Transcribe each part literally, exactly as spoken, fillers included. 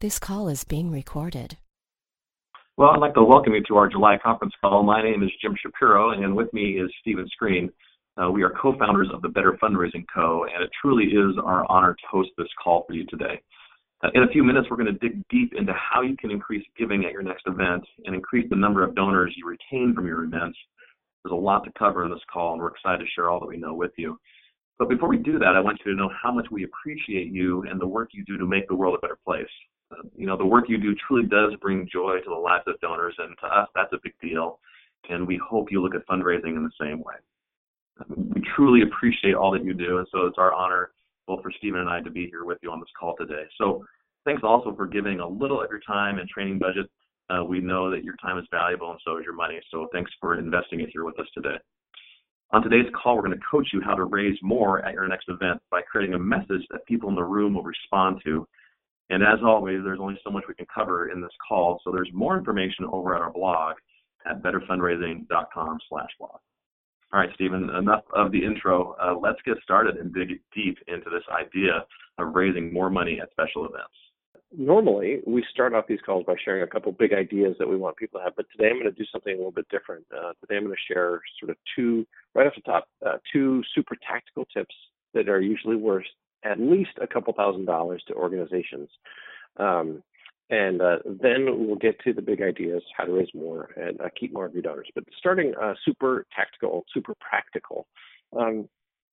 This call is being recorded. Well, I'd like to welcome you to our July conference call. My name is Jim Shapiro, and with me is Stephen Screen. Uh, we are co-founders of the Better Fundraising Co., and it truly is our honor to host this call for you today. Uh, in a few minutes, we're going to dig deep into how you can increase giving at your next event and increase the number of donors you retain from your events. There's a lot to cover in this call, and we're excited to share all that we know with you. But before we do that, I want you to know how much we appreciate you and the work you do to make the world a better place. Uh, you know, the work you do truly does bring joy to the lives of donors, and to us, that's a big deal. And we hope you look at fundraising in the same way. We truly appreciate all that you do, and so it's our honor, both for Stephen and I, to be here with you on this call today. So thanks also for giving a little of your time and training budget. Uh, we know that your time is valuable, and so is your money, so thanks for investing it here with us today. On today's call, we're going to coach you how to raise more at your next event by creating a message that people in the room will respond to. And as always, there's only so much we can cover in this call, so there's more information over at our blog at better fundraising dot com slash blog. All right, Stephen, enough of the intro. Uh, let's get started and dig deep into this idea of raising more money at special events. Normally, we start off these calls by sharing a couple big ideas that we want people to have, but today I'm going to do something a little bit different. Uh, today I'm going to share sort of two, right off the top, uh, two super tactical tips that are usually worth at least a couple thousand dollars to organizations. Um, and uh, then we'll get to the big ideas, how to raise more and uh, keep more of your donors. But starting uh, super tactical, super practical, um,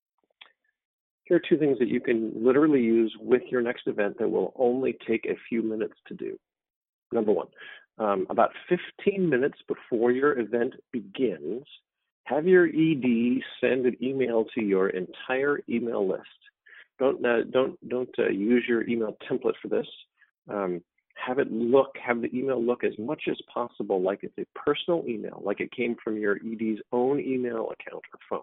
here are two things that you can literally use with your next event that will only take a few minutes to do. Number one, um, about fifteen minutes before your event begins, have your E D send an email to your entire email list. Don't uh, don't don't uh, use your email template for this. Um, have it look, have the email look as much as possible like it's a personal email, like it came from your E D's own email account or phone.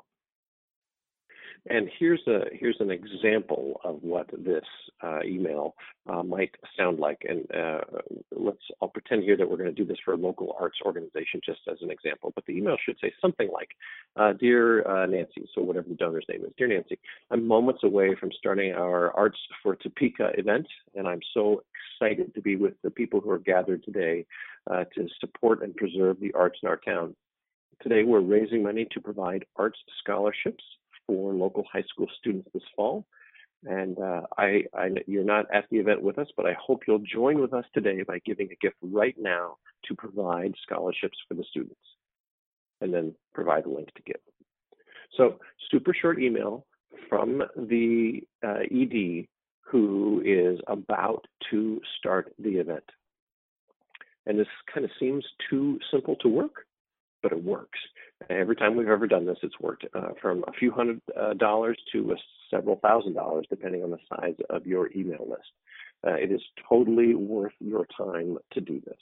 And here's a here's an example of what this uh, email uh, might sound like. And uh, let's I'll pretend here that we're going to do this for a local arts organization, just as an example. But the email should say something like, uh, "Dear uh, Nancy," so whatever the donor's name is. "Dear Nancy, I'm moments away from starting our Arts for Topeka event, and I'm so excited to be with the people who are gathered today uh, to support and preserve the arts in our town. Today, we're raising money to provide arts scholarships for local high school students this fall. And uh, I, I, you're not at the event with us, but I hope you'll join with us today by giving a gift right now to provide scholarships for the students." And then provide the link to give. So super short email from the uh, E D who is about to start the event. And this kind of seems too simple to work, but it works. Every time we've ever done this, it's worked uh, from a few hundred uh, dollars to a several thousand dollars, depending on the size of your email list. Uh, it is totally worth your time to do this.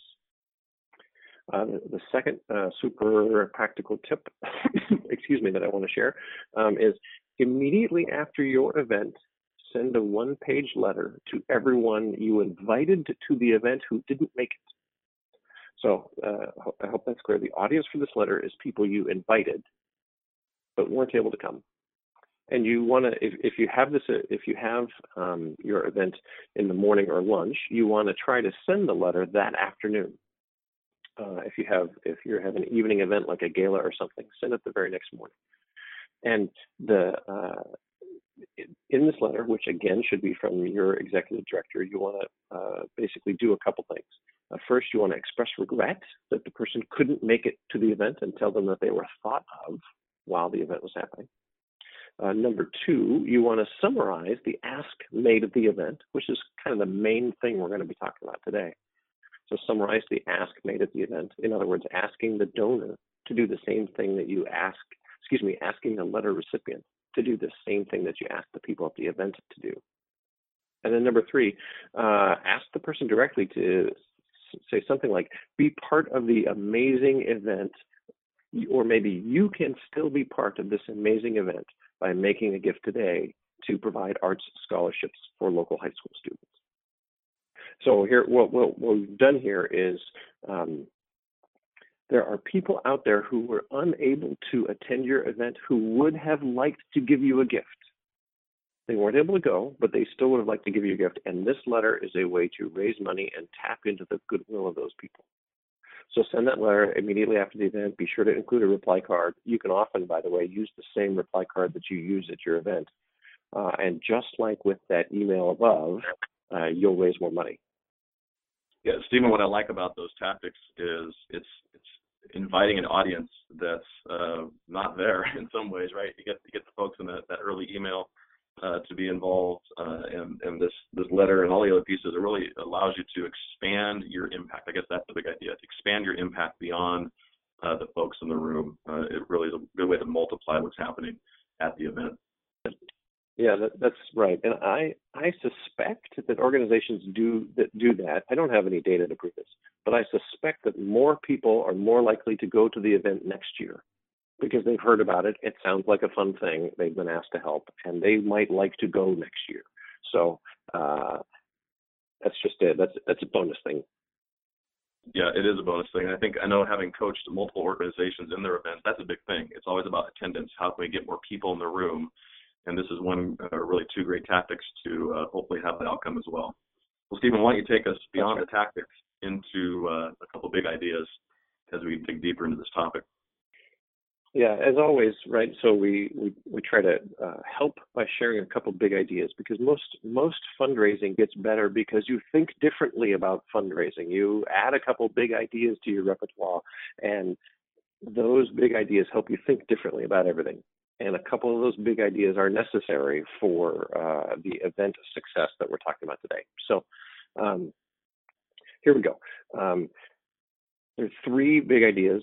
Uh, the, the second uh, super practical tip, excuse me, that I want to share um, is immediately after your event, send a one-page letter to everyone you invited to the event who didn't make it. So uh, I hope that's clear. The audience for this letter is people you invited, but weren't able to come. And you want to, if, if you have this, if you have um, your event in the morning or lunch, you want to try to send the letter that afternoon. Uh, if you have, if you have an evening event like a gala or something, send it the very next morning. And the uh, in this letter, which again should be from your executive director, you want to uh, basically do a couple things. Uh, first, you want to express regret that the person couldn't make it to the event and tell them that they were thought of while the event was happening. Uh, number two, you want to summarize the ask made at the event, which is kind of the main thing we're going to be talking about today. So summarize the ask made at the event. In other words, asking the donor to do the same thing that you ask, excuse me, asking the letter recipient to do the same thing that you ask the people at the event to do. And then number three, uh, ask the person directly to say something like, be part of the amazing event, or maybe you can still be part of this amazing event by making a gift today to provide arts scholarships for local high school students. So here, what, what, what we've done here is um, there are people out there who were unable to attend your event who would have liked to give you a gift. They weren't able to go, but they still would have liked to give you a gift. And this letter is a way to raise money and tap into the goodwill of those people. So send that letter immediately after the event. Be sure to include a reply card. You can often, by the way, use the same reply card that you use at your event. Uh, and just like with that email above, uh, you'll raise more money. Yeah, Stephen, what I like about those tactics is it's it's inviting an audience that's uh, not there in some ways, right? You get you get the folks in that, that early email uh, to be involved, uh, and, and this, this letter and all the other pieces, it really allows you to expand your impact. I guess that's the big idea, to expand your impact beyond uh, the folks in the room. Uh, it really is a good way to multiply what's happening at the event. Yeah, that, that's right. And I I suspect that organizations do that do that. I don't have any data to prove this, but I suspect that more people are more likely to go to the event next year because they've heard about it. It sounds like a fun thing. They've been asked to help, and they might like to go next year. So uh, that's just it. That's that's a bonus thing. Yeah, it is a bonus thing. I think I know, having coached multiple organizations in their events, that's a big thing. It's always about attendance. How can we get more people in the room? And this is one, uh, really two great tactics to uh, hopefully have the outcome as well. Well, Stephen, why don't you take us beyond the tactics into uh, a couple big ideas as we dig deeper into this topic? Yeah, as always, right? So we we, we try to uh, help by sharing a couple big ideas, because most most fundraising gets better because you think differently about fundraising. You add a couple big ideas to your repertoire, and those big ideas help you think differently about everything. And a couple of those big ideas are necessary for uh, the event success that we're talking about today. So um, here we go. Um, there are three big ideas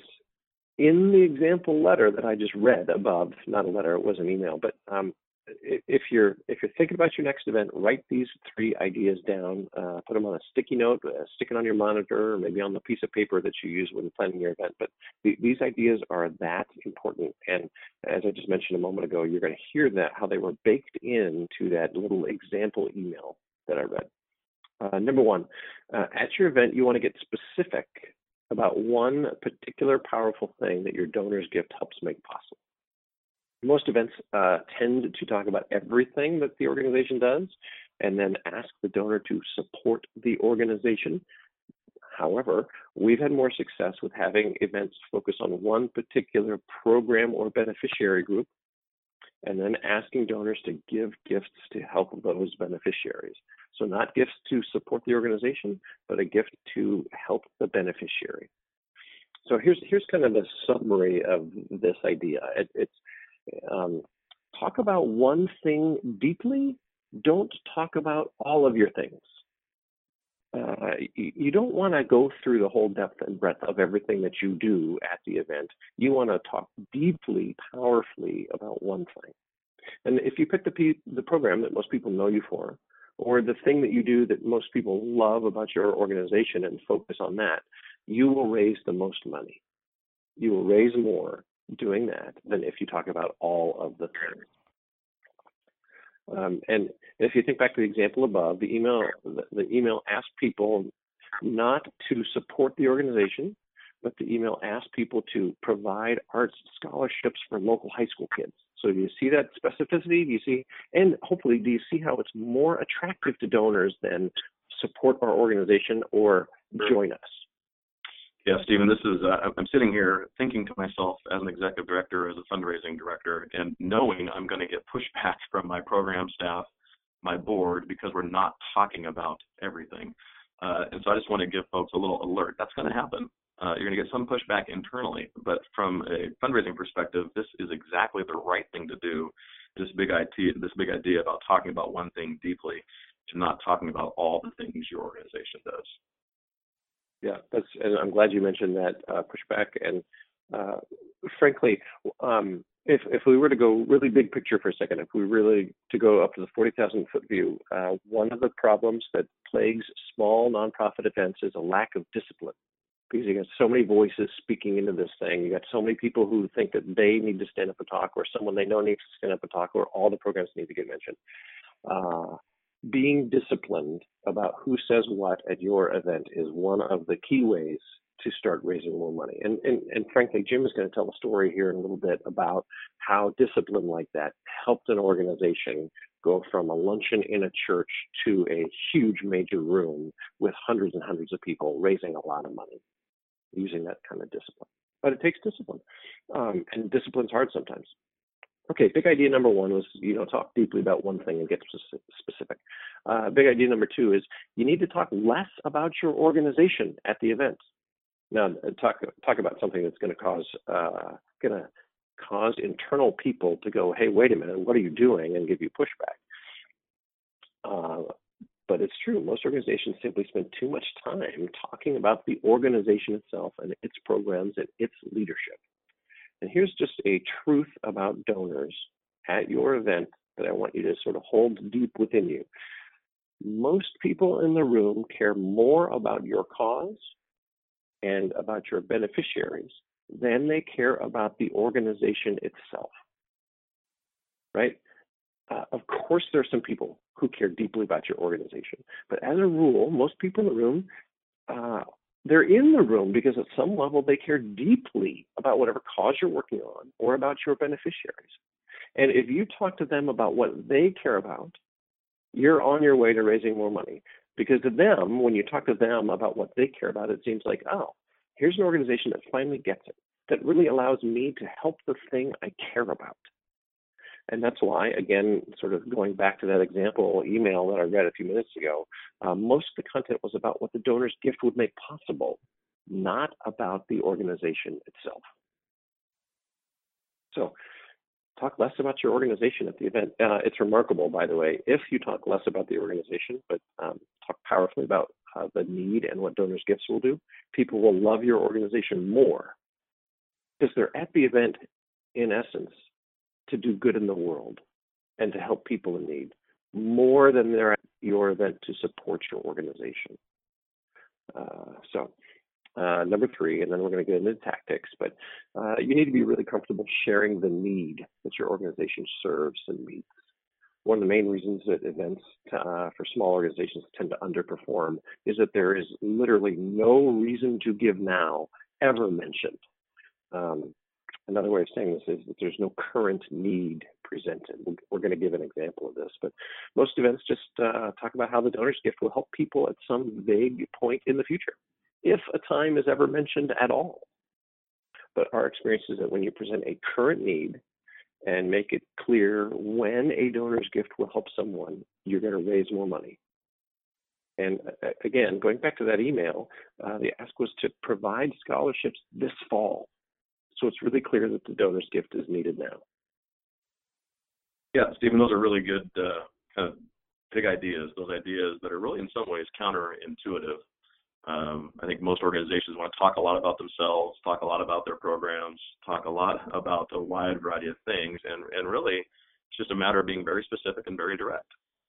in the example letter that I just read above. Not a letter, it was an email. But um, if you're if you're thinking about your next event, write these three ideas down. Uh, put them on a sticky note, uh, stick it on your monitor, or maybe on the piece of paper that you use when planning your event. But th- these ideas are that important. And as I just mentioned a moment ago, you're going to hear that how they were baked into that little example email that I read. Uh, number one, uh, at your event, you want to get specific about one particular powerful thing that your donor's gift helps make possible. Most events uh, tend to talk about everything that the organization does and then ask the donor to support the organization. However, we've had more success with having events focus on one particular program or beneficiary group, and then asking donors to give gifts to help those beneficiaries. So not gifts to support the organization, but a gift to help the beneficiary. So here's here's kind of the summary of this idea. It, it's um, talk about one thing deeply. Don't talk about all of your things. Uh, you, you don't want to go through the whole depth and breadth of everything that you do at the event. You want to talk deeply, powerfully about one thing. And if you pick the the program that most people know you for, or the thing that you do that most people love about your organization and focus on that, you will raise the most money. You will raise more doing that than if you talk about all of the things. Um, and if you think back to the example above, the email the, the email asked people not to support the organization, but the email asked people to provide arts scholarships for local high school kids. So do you see that specificity? Do you see, and hopefully, do you see how it's more attractive to donors than support our organization or join us? Yeah, Stephen, this is, uh, I'm sitting here thinking to myself as an executive director, as a fundraising director, and knowing I'm going to get pushback from my program staff, my board, because we're not talking about everything. Uh, and so I just want to give folks a little alert. That's going to happen. Uh, you're going to get some pushback internally, but from a fundraising perspective, this is exactly the right thing to do. This big idea, this big idea about talking about one thing deeply, to not talking about all the things your organization does. Yeah, that's, and I'm glad you mentioned that uh, pushback. And uh, frankly, um, if if we were to go really big picture for a second, if we really to go up to the forty thousand foot view, uh, one of the problems that plagues small nonprofit events is a lack of discipline. Because you got so many voices speaking into this thing. You got so many people who think that they need to stand up and talk, or someone they know needs to stand up and talk, or all the programs need to get mentioned. Uh, being disciplined about who says what at your event is one of the key ways to start raising more money. And, and, and frankly, Jim is going to tell a story here in a little bit about how discipline like that helped an organization go from a luncheon in a church to a huge major room with hundreds and hundreds of people raising a lot of money using that kind of discipline. But it takes discipline, um, and discipline's hard sometimes. Okay, big idea number one was, you know, talk deeply about one thing and get specific. Uh, big idea number two is you need to talk less about your organization at the event. Now, talk talk about something that's going to cause uh, going to cause internal people to go, hey, wait a minute, what are you doing, and give you pushback. Uh, but it's true. Most organizations simply spend too much time talking about the organization itself and its programs and its leadership. And here's just a truth about donors at your event that I want you to sort of hold deep within you. Most people in the room care more about your cause and about your beneficiaries than they care about the organization itself, right? Uh, of course, there are some people who care deeply about your organization, but as a rule, most people in the room, uh, they're in the room because at some level they care deeply about whatever cause you're working on or about your beneficiaries. And if you talk to them about what they care about, you're on your way to raising more money. Because to them, when you talk to them about what they care about, it seems like, oh, here's an organization that finally gets it, that really allows me to help the thing I care about. And that's why, again, sort of going back to that example email that I read a few minutes ago, uh, most of the content was about what the donor's gift would make possible, not about the organization itself. So talk less about your organization at the event. Uh, it's remarkable, by the way, if you talk less about the organization, but um, talk powerfully about uh, the need and what donors' gifts will do, people will love your organization more because they're at the event, in essence, to do good in the world and to help people in need, more than they're at your event to support your organization. Uh, so uh, number three, and then we're going to get into tactics, but uh, you need to be really comfortable sharing the need that your organization serves and meets. One of the main reasons that events uh, for small organizations tend to underperform is that there is literally no reason to give now ever mentioned. Um, Another way of saying this is that there's no current need presented. We're going to give an example of this, but most events just uh, talk about how the donor's gift will help people at some vague point in the future, if a time is ever mentioned at all. But our experience is that when you present a current need and make it clear when a donor's gift will help someone, you're going to raise more money. And uh, again, going back to that email, uh, the ask was to provide scholarships this fall. So it's really clear that the donor's gift is needed now. Yeah, Stephen, those are really good uh, kind of big ideas, those ideas that are really in some ways counterintuitive. Um, I think most organizations want to talk a lot about themselves, talk a lot about their programs, talk a lot about a wide variety of things, and, and really it's just a matter of being very specific and very direct.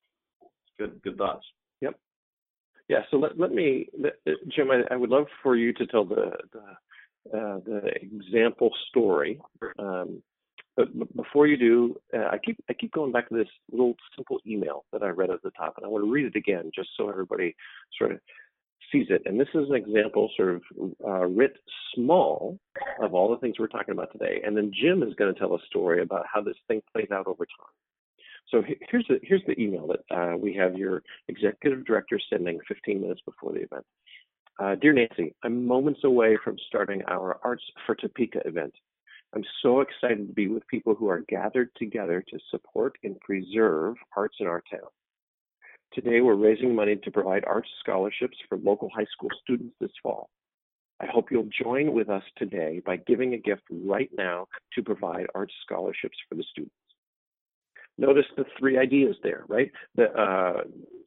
Good, good thoughts. Yep. Yeah, so let, let me, Jim, I, I would love for you to tell the, the Uh, the example story. Um, but before you do, uh, I keep I keep going back to this little simple email that I read at the top, and I want to read it again just so everybody sort of sees it. And this is an example, sort of uh, writ small, of all the things we're talking about today. And then Jim is going to tell a story about how this thing plays out over time. So here's the here's the email that uh, we have your executive director sending fifteen minutes before the event. Uh, Dear Nancy, I'm moments away from starting our Arts for Topeka event. I'm so excited to be with people who are gathered together to support and preserve arts in our town. Today, we're raising money to provide arts scholarships for local high school students this fall. I hope you'll join with us today by giving a gift right now to provide arts scholarships for the students. Notice the three ideas there, right? The, uh,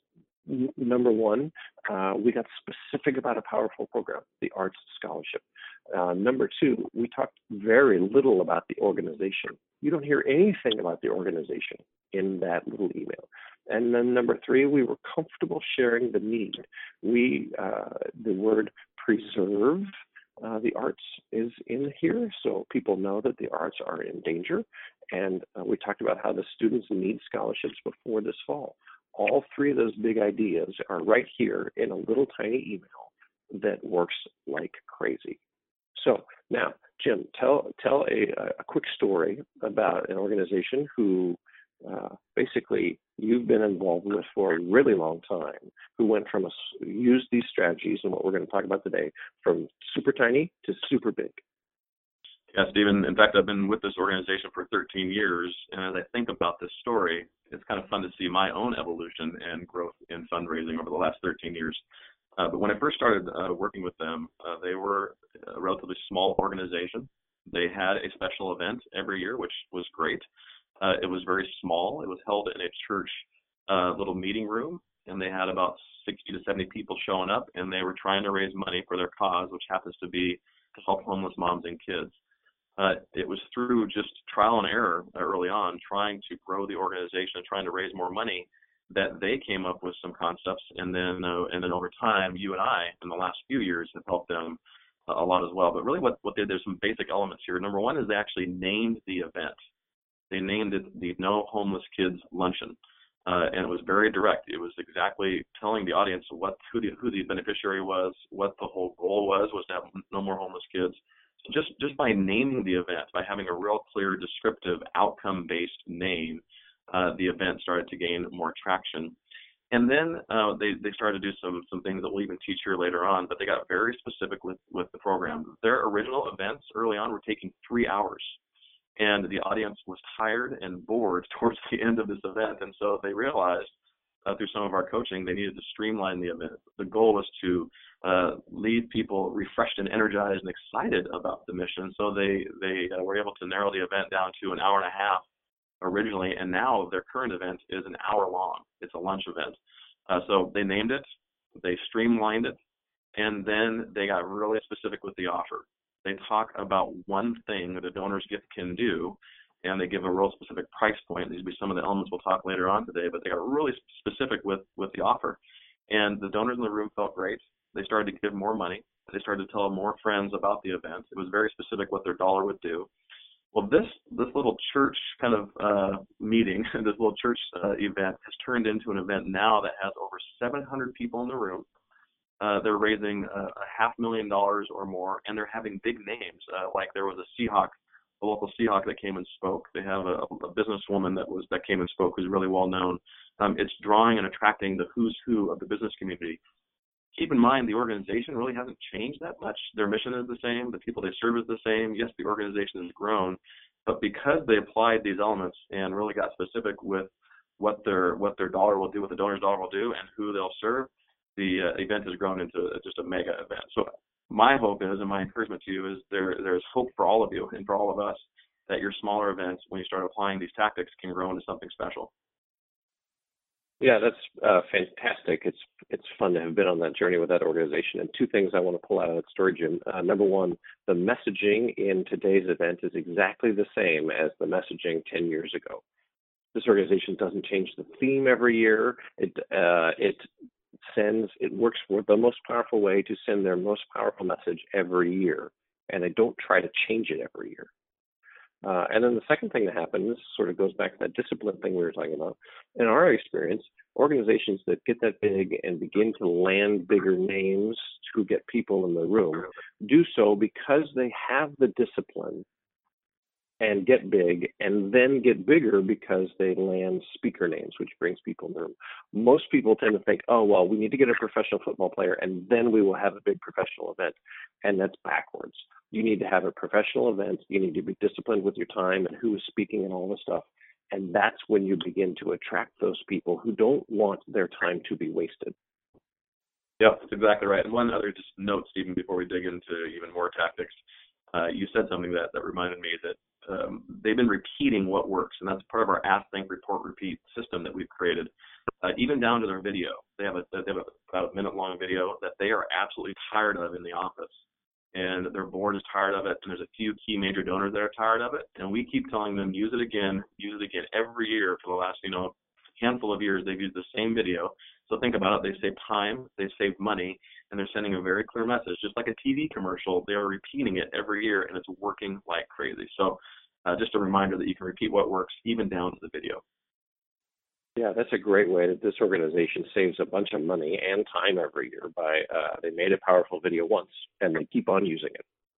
Number one, uh, we got specific about a powerful program, the Arts Scholarship. Uh, number two, we talked very little about the organization. You don't hear anything about the organization in that little email. And then number three, we were comfortable sharing the need. We, uh, the word preserve uh, the arts is in here, so people know that the arts are in danger. And uh, we talked about how the students need scholarships before this fall. All three of those big ideas are right here in a little tiny email that works like crazy. So now, Jim, tell tell a, a quick story about an organization who uh, basically you've been involved with for a really long time, who went from a, used these strategies and what we're going to talk about today from super tiny to super big. Yeah, Stephen. In fact, I've been with this organization for thirteen years, and as I think about this story, it's kind of fun to see my own evolution and growth in fundraising over the last thirteen years. Uh, but when I first started uh, working with them, uh, they were a relatively small organization. They had a special event every year, which was great. Uh, it was very small. It was held in a church uh, little meeting room, and they had about sixty to seventy people showing up, and they were trying to raise money for their cause, which happens to be to help homeless moms and kids. Uh, it was through just trial and error early on, trying to grow the organization, trying to raise more money, that they came up with some concepts, and then uh, and then over time, you and I, in the last few years, have helped them uh, a lot as well. But really, what what they, there's some basic elements here. Number one is they actually named the event. They named it the No Homeless Kids Luncheon, uh, and it was very direct. It was exactly telling the audience what who the who the beneficiary was, what the whole goal was was to have no more homeless kids. So just just by naming the event, by having a real clear, descriptive, outcome-based name, uh, the event started to gain more traction. And then uh, they they started to do some some things that we'll even teach here later on. But they got very specific with with the program. Their original events early on were taking three hours. And the audience was tired and bored towards the end of this event. And so they realized uh, through some of our coaching, they needed to streamline the event. The goal was to uh, leave people refreshed and energized and excited about the mission. So they, they uh, were able to narrow the event down to an hour and a half originally. And now their current event is an hour long. It's a lunch event. Uh, so they named it, they streamlined it, and then they got really specific with the offer. They talk about one thing that a donor's gift can do, and they give a real specific price point. These will be some of the elements we'll talk later on today, but they got really specific with, with the offer. And the donors in the room felt great. They started to give more money. They started to tell more friends about the event. It was very specific what their dollar would do. Well, this this little church kind of uh, meeting, this little church uh, event has turned into an event now that has over seven hundred people in the room. Uh, they're raising uh, a half million dollars or more, and they're having big names. Uh, like there was a Seahawk, a local Seahawk that came and spoke. They have a, a businesswoman that was that came and spoke who's really well known. Um, it's drawing and attracting the who's who of the business community. Keep in mind, the organization really hasn't changed that much. Their mission is the same. The people they serve is the same. Yes, the organization has grown, but because they applied these elements and really got specific with what their what their dollar will do, what the donor's dollar will do, and who they'll serve, the uh, event has grown into just a mega event. So my hope is, and my encouragement to you is, there there's hope for all of you and for all of us that your smaller events, when you start applying these tactics, can grow into something special. Yeah, that's uh, fantastic. It's it's fun to have been on that journey with that organization. And two things I want to pull out of that story, Jim. Uh, number one, the messaging in today's event is exactly the same as the messaging ten years ago. This organization doesn't change the theme every year. It uh, it sends, it works for the most powerful way to send their most powerful message every year. And they don't try to change it every year. Uh, and then the second thing that happens sort of goes back to that discipline thing we were talking about. In our experience, organizations that get that big and begin to land bigger names to get people in the room do so because they have the discipline and get big, and then get bigger because they land speaker names, which brings people in the room. Most people tend to think, oh, well, we need to get a professional football player, and then we will have a big professional event. And that's backwards. You need to have a professional event. You need to be disciplined with your time and who is speaking and all this stuff. And that's when you begin to attract those people who don't want their time to be wasted. Yeah, that's exactly right. And one other just note, Stephen, before we dig into even more tactics, uh, you said something that, that reminded me that um, they've been repeating what works, and that's part of our Ask, Think, Report, Repeat system that we've created, uh, even down to their video. They have, a, they have a, about a minute-long video that they are absolutely tired of in the office, and their board is tired of it, and there's a few key major donors that are tired of it, and we keep telling them, use it again, use it again every year for the last, you know, handful of years. They've used the same video. So think about it. They save time, they save money, and they're sending a very clear message. Just like a T V commercial, they are repeating it every year, and it's working like crazy. So uh, just a reminder that you can repeat what works, even down to the video. Yeah, that's a great way that this organization saves a bunch of money and time every year by uh, they made a powerful video once, and they keep on using it.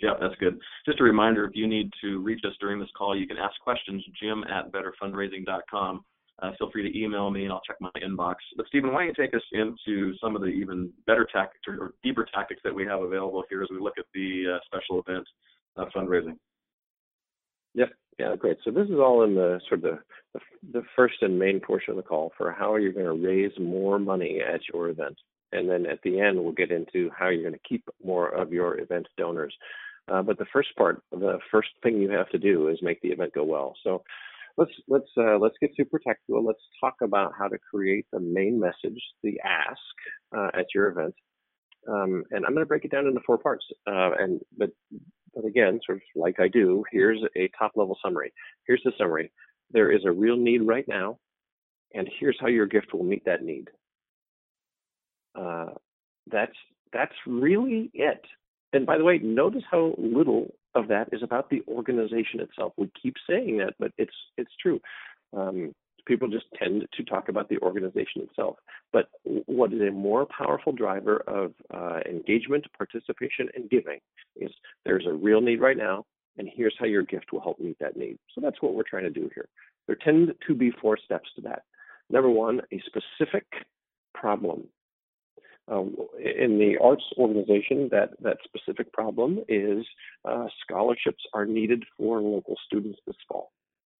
Yeah, that's good. Just a reminder, if you need to reach us during this call, you can ask questions, jim at better fundraising dot com. Uh, feel free to email me, and I'll check my inbox. But, Stephen, why don't you take us into some of the even better tactics or, or deeper tactics that we have available here as we look at the uh, special event uh, fundraising? Yep. Yeah, great. So this is all in the sort of the, the, the first and main portion of the call for how you're going to raise more money at your event. And then at the end, we'll get into how you're going to keep more of your event donors. Uh, but the first part, the first thing you have to do is make the event go well. So let's let's uh, let's get super technical. Let's talk about how to create the main message, the ask uh, at your event. Um, and I'm going to break it down into four parts. Uh, and but but again, sort of like I do, here's a top level summary. Here's the summary. There is a real need right now, and here's how your gift will meet that need. Uh, that's that's really it. And by the way, notice how little of that is about the organization itself. We keep saying that, but it's it's true. Um, people just tend to talk about the organization itself. But what is a more powerful driver of uh, engagement, participation, and giving is there's a real need right now, and here's how your gift will help meet that need. So that's what we're trying to do here. There tend to be four steps to that. Number one, a specific problem. Uh, in the arts organization, that, that specific problem is uh, scholarships are needed for local students this fall.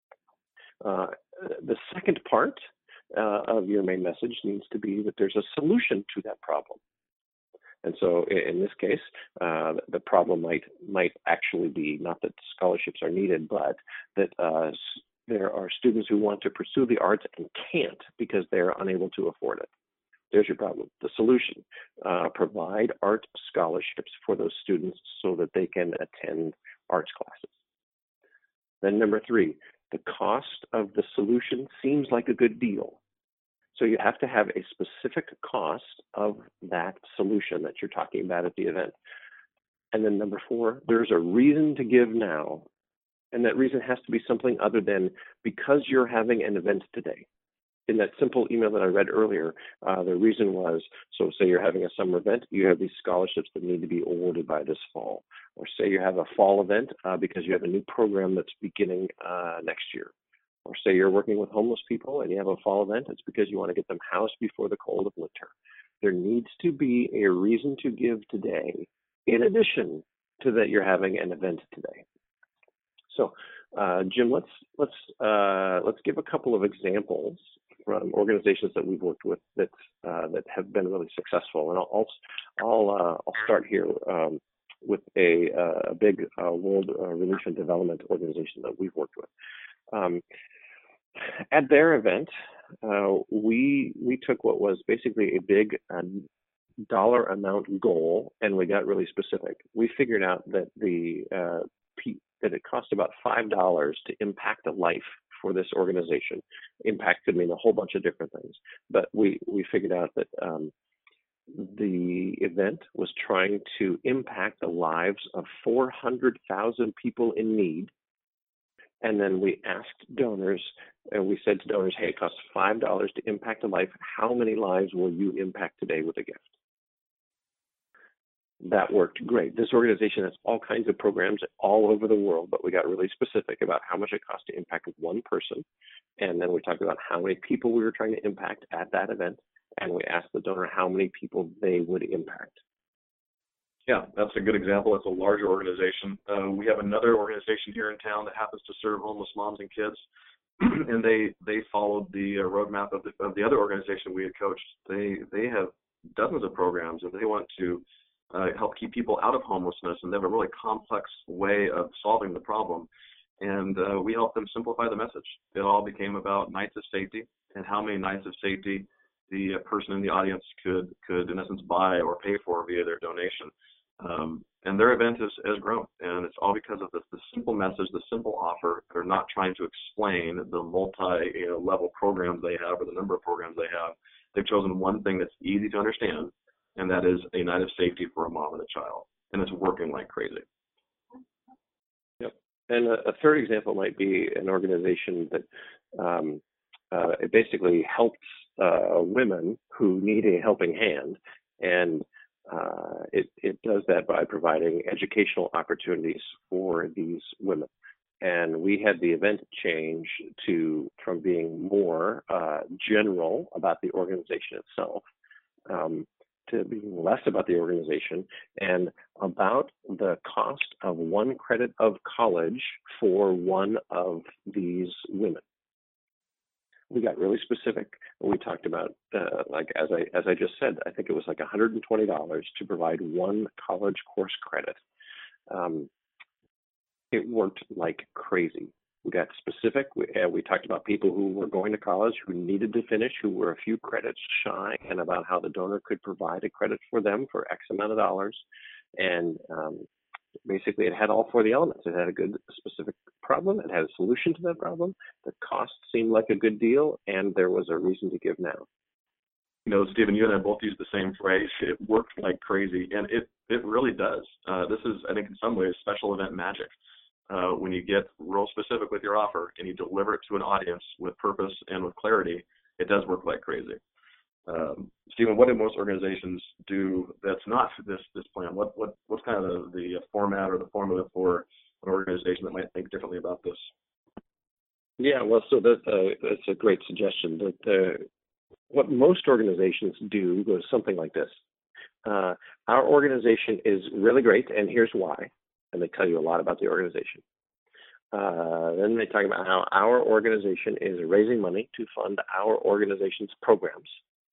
Uh, the second part uh, of your main message needs to be that there's a solution to that problem. And so in this case, uh, the problem might might actually be not that scholarships are needed, but that uh, there are students who want to pursue the arts and can't because they're unable to afford it. There's your problem. The solution, uh, provide art scholarships for those students so that they can attend arts classes. Then number three, the cost of the solution seems like a good deal. So you have to have a specific cost of that solution that you're talking about at the event. And then number four, there's a reason to give now. And that reason has to be something other than because you're having an event today. In that simple email that I read earlier, uh, the reason was, so say you're having a summer event, you have these scholarships that need to be awarded by this fall. Or say you have a fall event uh, because you have a new program that's beginning uh, next year. Or say you're working with homeless people and you have a fall event, it's because you want to get them housed before the cold of winter. There needs to be a reason to give today, in addition to that you're having an event today. So, uh, Jim, let's let's uh, let's give a couple of examples from organizations that we've worked with that uh, that have been really successful, and I'll I'll uh, I'll start here um, with a, uh, a big uh, World uh, Relief and Development organization that we've worked with. Um, at their event, uh, we we took what was basically a big uh, dollar amount goal, and we got really specific. We figured out that the uh, P- that it cost about five dollars to impact a life for this organization. Impact could mean a whole bunch of different things, but we we figured out that um, the event was trying to impact the lives of four hundred thousand people in need. And then we asked donors, and we said to donors, hey, it costs five dollars to impact a life. How many lives will you impact today with a gift? That worked great. This organization has all kinds of programs all over the world, but we got really specific about how much it cost to impact one person. And then we talked about how many people we were trying to impact at that event. And we asked the donor how many people they would impact. Yeah, that's a good example. It's a larger organization. Uh, we have another organization here in town that happens to serve homeless moms and kids, and they they followed the uh, roadmap of the, of the other organization we had coached. They they have dozens of programs, and they want to uh, help keep people out of homelessness, and they have a really complex way of solving the problem. And uh, we helped them simplify the message. It all became about nights of safety and how many nights of safety the uh, person in the audience could could in essence buy or pay for via their donation. Um, and their event has, has grown, and it's all because of the, the simple message, the simple offer. They're not trying to explain the multi you know, level programs they have or the number of programs they have. They've chosen one thing that's easy to understand, and that is a night of safety for a mom and a child, and it's working like crazy. Yep. And a, a third example might be an organization that um, uh, it basically helps uh, women who need a helping hand, and Uh, it, it does that by providing educational opportunities for these women. And we had the event change to from being more uh, general about the organization itself um, to being less about the organization and about the cost of one credit of college for one of these women. We got really specific. We talked about, uh, like as I as I just said, I think it was like one hundred twenty dollars to provide one college course credit. Um, it worked like crazy. We got specific. We, uh, we talked about people who were going to college, who needed to finish, who were a few credits shy, and about how the donor could provide a credit for them for X amount of dollars. And um, basically, it had all four of the elements. It had a good specific problem. It had a solution to that problem. The cost seemed like a good deal, and there was a reason to give now. You know, Stephen, you and I both use the same phrase. It worked like crazy, and it, it really does. Uh, this is, I think, in some ways, special event magic. Uh, when you get real specific with your offer and you deliver it to an audience with purpose and with clarity, it does work like crazy. Um, Stephen, what do most organizations do that's not this this plan? What what what's kind of the, the format or the formula for an organization that might think differently about this? Yeah, well, so that, uh, that's a great suggestion. That uh, what most organizations do goes something like this. Uh, our organization is really great, and here's why. And they tell you a lot about the organization. Uh, then they talk about how our organization is raising money to fund our organization's programs.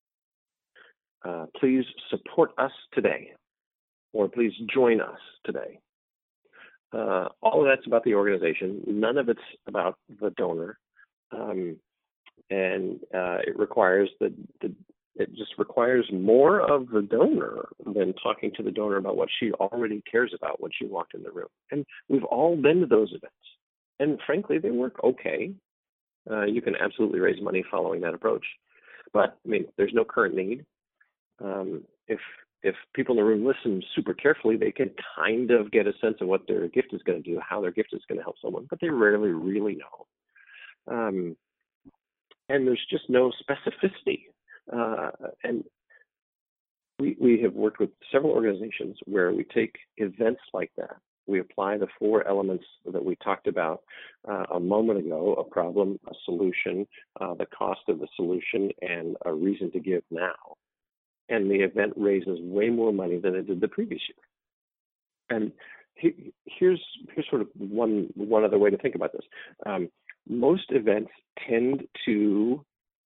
Uh, please support us today, or please join us today. Uh, all of that's about the organization. None of it's about the donor. Um, and uh, it requires the, the It just requires more of the donor than talking to the donor about what she already cares about when she walked in the room. And we've all been to those events. And frankly, they work okay. Uh, you can absolutely raise money following that approach. But, I mean, there's no current need. Um, if if people in the room listen super carefully, they can kind of get a sense of what their gift is going to do, how their gift is going to help someone, but they rarely really know. Um, and there's just no specificity. Uh, and we, we have worked with several organizations where we take events like that. We apply the four elements that we talked about uh, a moment ago: a problem, a solution, uh, the cost of the solution, and a reason to give now. And the event raises way more money than it did the previous year. And he, here's here's sort of one one other way to think about this. Um, most events tend to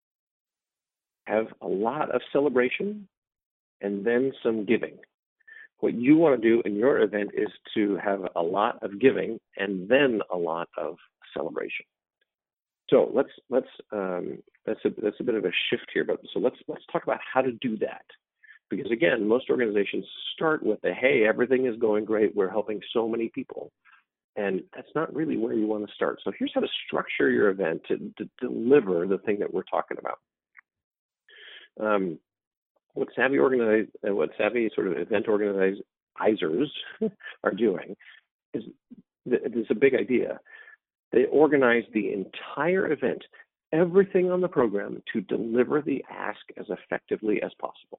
have a lot of celebration and then some giving. What you want to do in your event is to have a lot of giving and then a lot of celebration. So let's let's um, that's a that's a bit of a shift here, but so let's let's talk about how to do that. Because again, most organizations start with the hey, everything is going great, we're helping so many people. And that's not really where you want to start. So here's how to structure your event to, to deliver the thing that we're talking about. Um, what savvy organize, uh, what savvy sort of event organizers are doing is there's a big idea. They organize the entire event, everything on the program, to deliver the ask as effectively as possible.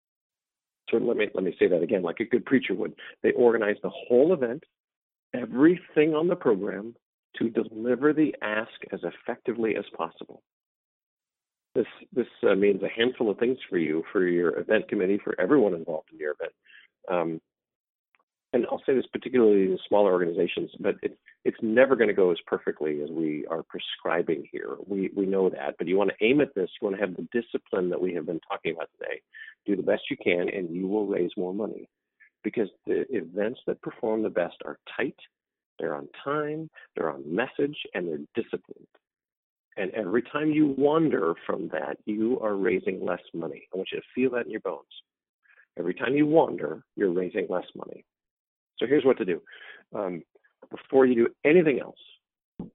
So let me let me say that again, like a good preacher would. They organize the whole event, everything on the program, to deliver the ask as effectively as possible. This this uh, means a handful of things for you, for your event committee, for everyone involved in your event. Um, and I'll say this particularly in smaller organizations, but it, it's never going to go as perfectly as we are prescribing here. We we know that, but you want to aim at this. You want to have the discipline that we have been talking about today. Do the best you can, and you will raise more money. Because the events that perform the best are tight, they're on time, they're on message, and they're disciplined. And every time you wander from that, you are raising less money. I want you to feel that in your bones. Every time you wander, you're raising less money. So here's what to do. Um, before you do anything else,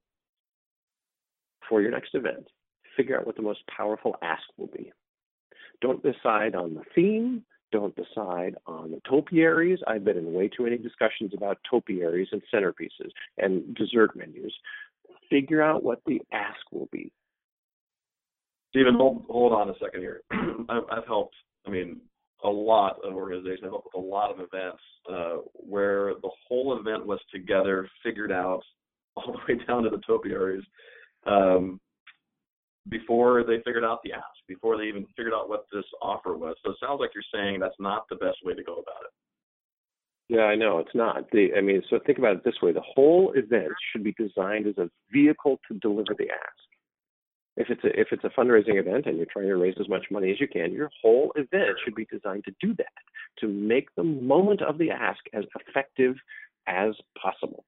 for your next event, figure out what the most powerful ask will be. Don't decide on the theme. Don't decide on the topiaries. I've been in way too many discussions about topiaries and centerpieces and dessert menus. Figure out what the ask will be. Stephen, hold, hold on a second here. I've, I've helped, I mean, a lot of organizations. I've helped with a lot of events uh, where the whole event was together, figured out all the way down to the topiaries um, before they figured out the ask, before they even figured out what this offer was. So it sounds like you're saying that's not the best way to go about it. Yeah, I know it's not. The, I mean, so think about it this way: the whole event should be designed as a vehicle to deliver the ask. If it's a if it's a fundraising event and you're trying to raise as much money as you can, your whole event should be designed to do that, to make the moment of the ask as effective as possible.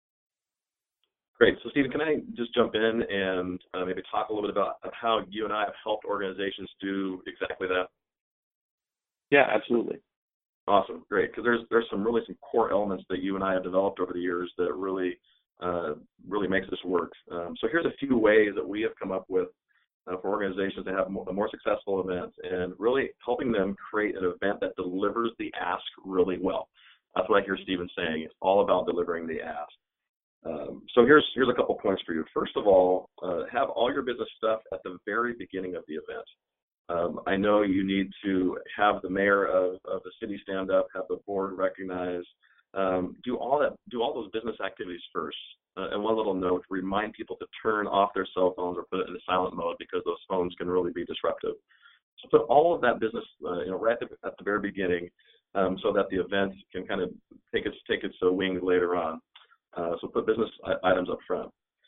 Great. So, Stephen, can I just jump in and uh, maybe talk a little bit about how you and I have helped organizations do exactly that? Yeah, absolutely. Awesome, great. Because there's there's some really some core elements that you and I have developed over the years that really uh, really makes this work. Um, so here's a few ways that we have come up with uh, for organizations to have more, a more successful event, and really helping them create an event that delivers the ask really well. That's what I hear Stephen saying. It's all about delivering the ask. Um, so here's here's a couple points for you. First of all, uh, have all your business stuff at the very beginning of the event. Um, I know you need to have the mayor of, of the city stand up, have the board recognize, um, do all that, do all those business activities first. Uh, and one little note: remind people to turn off their cell phones or put it in silent mode, because those phones can really be disruptive. So put all of that business, uh, you know, right at the, at the very beginning, um, so that the event can kind of take its take its uh, wings later on. Uh, so put business items up front.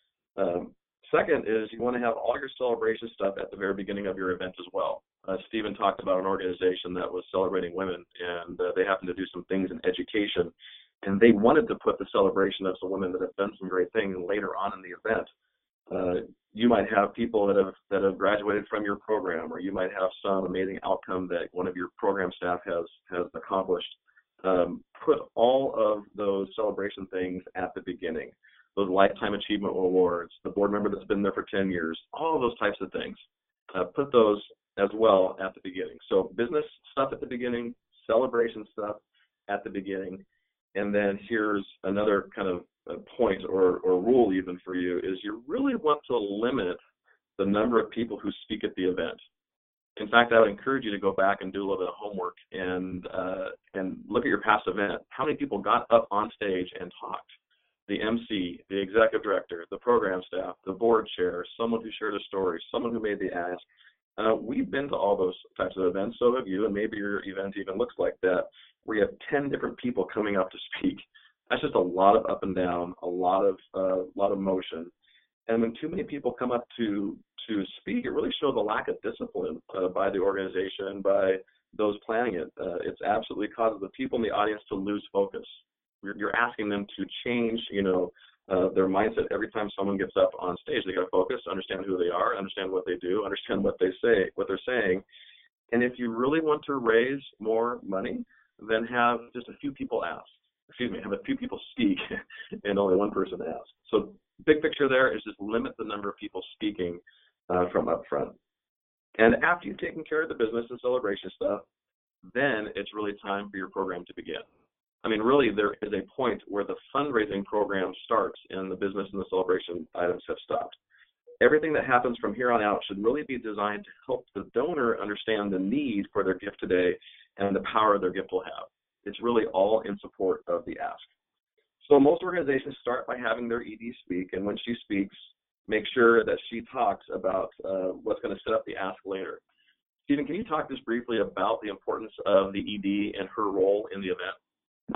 Um, second is you want to have all your celebration stuff at the very beginning of your event as well. Uh, Stephen talked about an organization that was celebrating women, and uh, they happened to do some things in education, and they wanted to put the celebration of some women that have done some great things later on in the event. Uh, you might have people that have that have graduated from your program, or you might have some amazing outcome that one of your program staff has has accomplished. Um, put all of those celebration things at the beginning, those lifetime achievement awards, the board member that's been there for ten years, all of those types of things. Uh, put those as well at the beginning. So business stuff at the beginning, celebration stuff at the beginning, and then here's another kind of point or, or rule even for you is you really want to limit the number of people who speak at the event. In fact, I would encourage you to go back and do a little bit of homework and uh, and look at your past event. How many people got up on stage and talked? The M C, the executive director, the program staff, the board chair, someone who shared a story, someone who made the ask. Uh, we've been to all those types of events, so have you, and maybe your event even looks like that, where you have ten different people coming up to speak. That's just a lot of up and down, a lot of uh, lot of motion. And when too many people come up to to speak, it really shows a lack of discipline uh, by the organization, by those planning it. Uh, it's absolutely causes the people in the audience to lose focus. You're, you're asking them to change, you know, uh, their mindset every time someone gets up on stage. They got to focus, understand who they are, understand what they do, understand what they say, what they're saying. And if you really want to raise more money, then have just a few people ask. Excuse me, have a few people speak and only one person ask. So big picture there is just limit the number of people speaking uh, from up front. And after you've taken care of the business and celebration stuff, then it's really time for your program to begin. I mean, really, there is a point where the fundraising program starts and the business and the celebration items have stopped. Everything that happens from here on out should really be designed to help the donor understand the need for their gift today and the power their gift will have. It's really all in support of the ask. So most organizations start by having their E D speak, and when she speaks, make sure that she talks about uh, what's going to set up the ask later. Stephen, can you talk just briefly about the importance of the E D and her role in the event?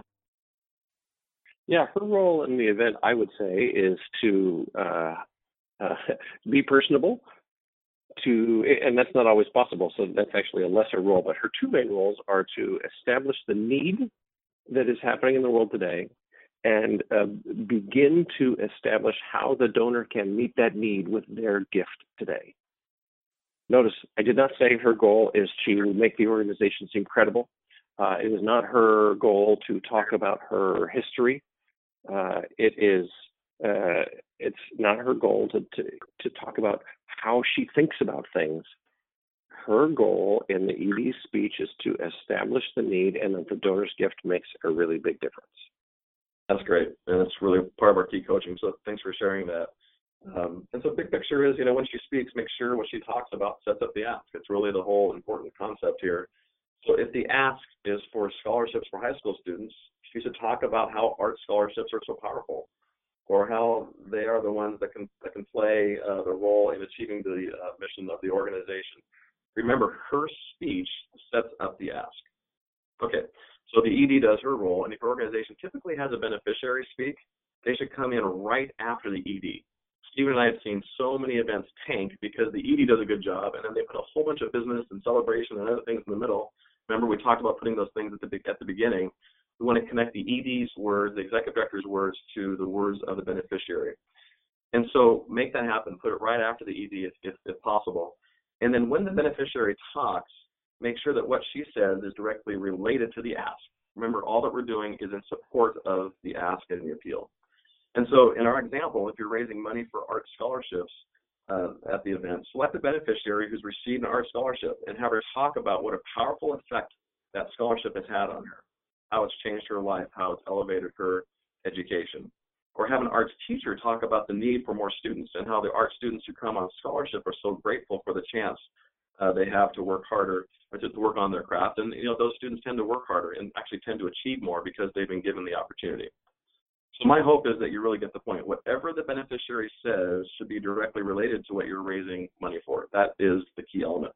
Yeah, her role in the event, I would say, is to uh, uh, be personable, to, and that's not always possible, so that's actually a lesser role, but her two main roles are to establish the need that is happening in the world today and uh, begin to establish how the donor can meet that need with their gift today. Notice, I did not say her goal is to make the organization seem credible. Uh, it is not her goal to talk about her history. Uh, it is, uh, it's not her goal to, to, to talk about how she thinks about things. Her goal in the E D speech is to establish the need and that the donor's gift makes a really big difference. That's great, and it's really part of our key coaching, so thanks for sharing that. Um, and so big picture is, you know, when she speaks, make sure what she talks about sets up the ask. It's really the whole important concept here. So if the ask is for scholarships for high school students, she should talk about how art scholarships are so powerful, or how they are the ones that can that can play uh, the role in achieving the uh, mission of the organization. Remember, her speech sets up the ask. Okay, so the E D does her role, and if your organization typically has a beneficiary speak, they should come in right after the E D. Stephen and I have seen so many events tank because the E D does a good job, and then they put a whole bunch of business and celebration and other things in the middle. Remember, we talked about putting those things at the at the beginning. We want to connect the E D's words, the executive director's words, to the words of the beneficiary. And so make that happen. Put it right after the E D if, if, if possible. And then when the beneficiary talks, make sure that what she says is directly related to the ask. Remember, all that we're doing is in support of the ask and the appeal. And so in our example, if you're raising money for art scholarships uh, at the event, select a beneficiary who's received an art scholarship and have her talk about what a powerful effect that scholarship has had on her, how it's changed her life, how it's elevated her education. Or have an arts teacher talk about the need for more students and how the art students who come on scholarship are so grateful for the chance uh, they have to work harder, or to, to work on their craft. And you know, those students tend to work harder and actually tend to achieve more because they've been given the opportunity. So my hope is that you really get the point. Whatever the beneficiary says should be directly related to what you're raising money for. That is the key element.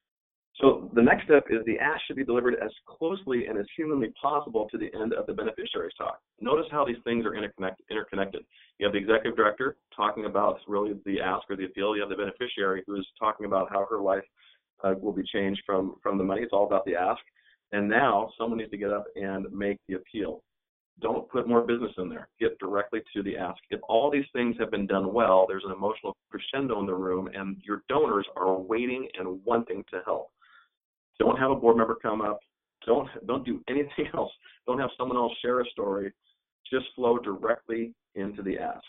So the next step is the ask should be delivered as closely and as humanly possible to the end of the beneficiary's talk. Notice how these things are interconnected. interconnected. You have the executive director talking about really the ask or the appeal. You have the beneficiary who is talking about how her life uh, will be changed from, from the money. It's all about the ask. And now someone needs to get up and make the appeal. Don't put more business in there. Get directly to the ask. If all these things have been done well, there's an emotional crescendo in the room, and your donors are waiting and wanting to help. Don't have a board member come up. Don't don't do anything else. Don't have someone else share a story. Just flow directly into the ask.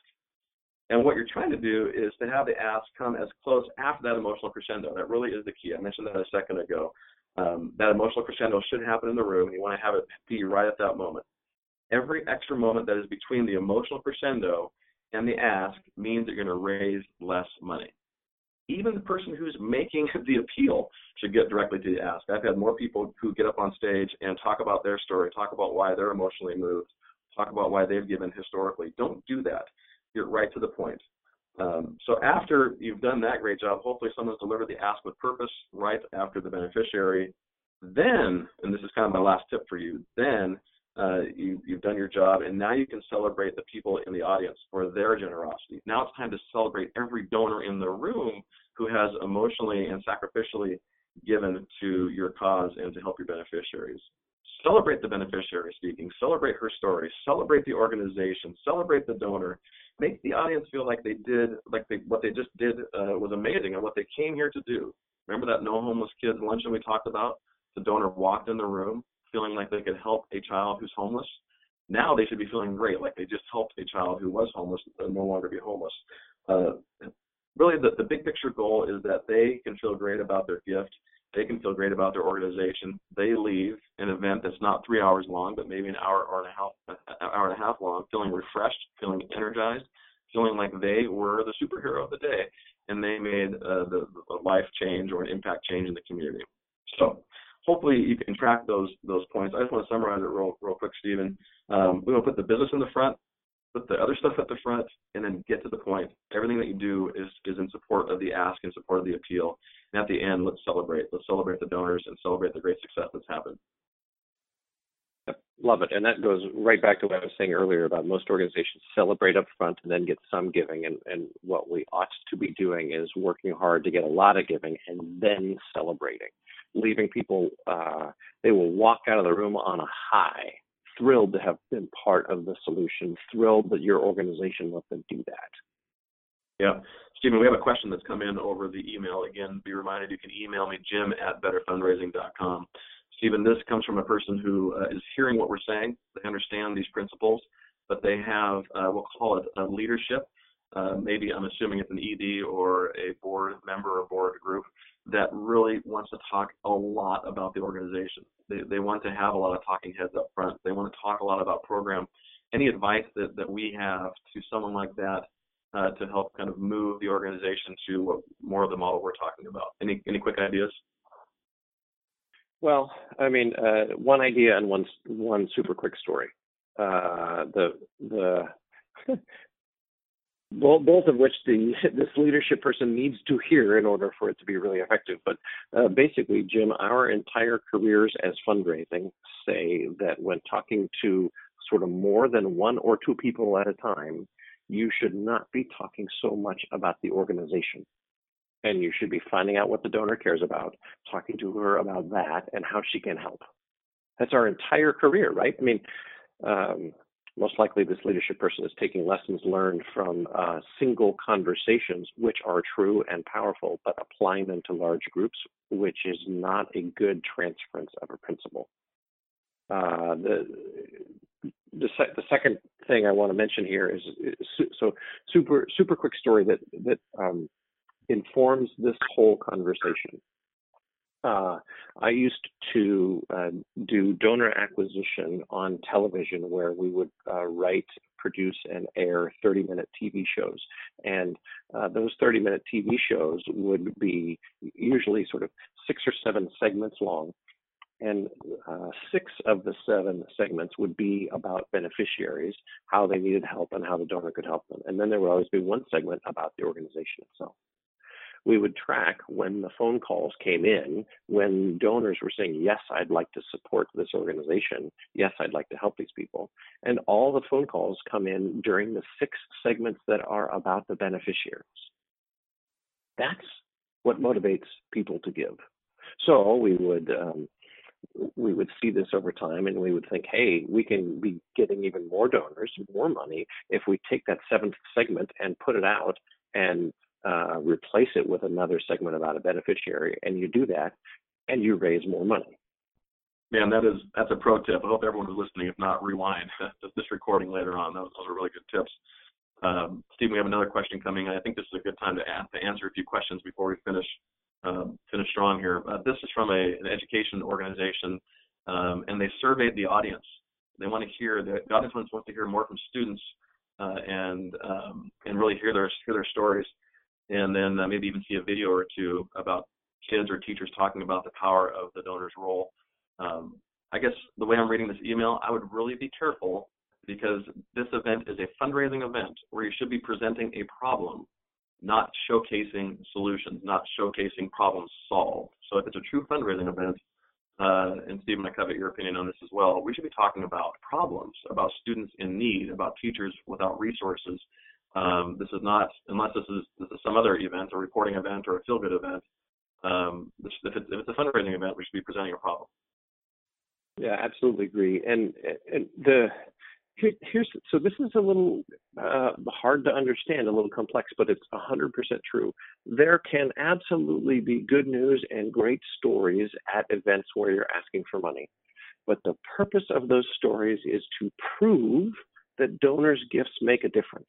And what you're trying to do is to have the ask come as close after that emotional crescendo. That really is the key. I mentioned that a second ago. Um, that emotional crescendo should happen in the room, and you want to have it be right at that moment. Every extra moment that is between the emotional crescendo and the ask means that you're going to raise less money. Even the person who's making the appeal should get directly to the ask. I've had more people who get up on stage and talk about their story, talk about why they're emotionally moved, talk about why they've given historically. Don't do that. Get right to the point. Um, so after you've done that great job, hopefully someone's delivered the ask with purpose right after the beneficiary. Then, and this is kind of my last tip for you, then uh, you, you've done your job, and now you can celebrate the people in the audience for their generosity. Now it's time to celebrate every donor in the room who has emotionally and sacrificially given to your cause and to help your beneficiaries. Celebrate the beneficiary speaking, celebrate her story, celebrate the organization, celebrate the donor. Make the audience feel like they did, like they, what they just did uh, was amazing and what they came here to do. Remember that No Homeless Kids luncheon we talked about? The donor walked in the room feeling like they could help a child who's homeless. Now they should be feeling great, like they just helped a child who was homeless and no longer be homeless. Uh, really, the, the big picture goal is that they can feel great about their gift. They can feel great about their organization. They leave an event that's not three hours long, but maybe an hour or and a half, an hour and a half long, feeling refreshed, feeling energized, feeling like they were the superhero of the day, and they made uh, the, the life change or an impact change in the community. So hopefully you can track those those points. I just want to summarize it real, real quick, Stephen. Um, we want to put the business in the front, put the other stuff at the front, and then get to the point. Everything that you do is, is in support of the ask, in support of the appeal. And at the end, let's celebrate. Let's celebrate the donors and celebrate the great success that's happened. Love it. And that goes right back to what I was saying earlier about most organizations celebrate up front and then get some giving. And, and what we ought to be doing is working hard to get a lot of giving and then celebrating, leaving people, uh, they will walk out of the room on a high, thrilled to have been part of the solution, thrilled that your organization let them do that. Yeah. Stephen, we have a question that's come in over the email. Again, be reminded you can email me, Jim at better fundraising dot com. Stephen, this comes from a person who uh, is hearing what we're saying. They understand these principles, but they have, uh, we'll call it a leadership. Uh, maybe I'm assuming it's an E D or a board member or board group that really wants to talk a lot about the organization. They, they want to have a lot of talking heads up front. They want to talk a lot about program. Any advice that, that we have to someone like that uh, to help kind of move the organization to what, more of the model we're talking about? Any, any quick ideas? Well, I mean, uh, one idea and one one super quick story. Uh, the the both, both of which the this leadership person needs to hear in order for it to be really effective. But uh, basically, Jim, our entire careers as fundraising say that when talking to sort of more than one or two people at a time, you should not be talking so much about the organization. And you should be finding out what the donor cares about, talking to her about that and how she can help. That's our entire career, right? I mean, um, most likely this leadership person is taking lessons learned from uh, single conversations, which are true and powerful, but applying them to large groups, which is not a good transference of a principle. Uh, the the, se- the second thing I want to mention here is, is so super super quick story that that um, informs this whole conversation. Uh, I used to uh, do donor acquisition on television, where we would uh, write, produce, and air thirty-minute T V shows. And uh, those thirty-minute T V shows would be usually sort of six or seven segments long. And uh, six of the seven segments would be about beneficiaries, how they needed help, and how the donor could help them. And then there would always be one segment about the organization itself. We would track when the phone calls came in, when donors were saying, yes, I'd like to support this organization. Yes, I'd like to help these people. And all the phone calls come in during the six segments that are about the beneficiaries. That's what motivates people to give. So we would um, we would see this over time, and we would think, hey, we can be getting even more donors, more money, if we take that seventh segment and put it out and uh, replace it with another segment about a beneficiary. And you do that, and you raise more money. Man, that is that's a pro tip. I hope everyone is listening. If not, rewind this recording later on. Those, those are really good tips. Um, Steve, we have another question coming. I think this is a good time to, ask, to answer a few questions before we finish um, finish strong here. Uh, this is from a, an education organization, um, and they surveyed the audience. They want to hear the, the audience wants to hear more from students uh, and um, and really hear their hear their stories, and then uh, maybe even see a video or two about kids or teachers talking about the power of the donor's role. Um, I guess the way I'm reading this email, I would really be careful, because this event is a fundraising event where you should be presenting a problem, not showcasing solutions, not showcasing problems solved. So if it's a true fundraising event, uh, and Stephen, I covet your opinion on this as well, we should be talking about problems, about students in need, about teachers without resources. Um, this is not, unless this is, this is some other event, a reporting event or a feel-good event, um, this, if, it's, if it's a fundraising event, we should be presenting a problem. Yeah, absolutely agree. And, and the here, here's so this is a little uh, hard to understand, a little complex, but it's one hundred percent true. There can absolutely be good news and great stories at events where you're asking for money. But the purpose of those stories is to prove that donors' gifts make a difference.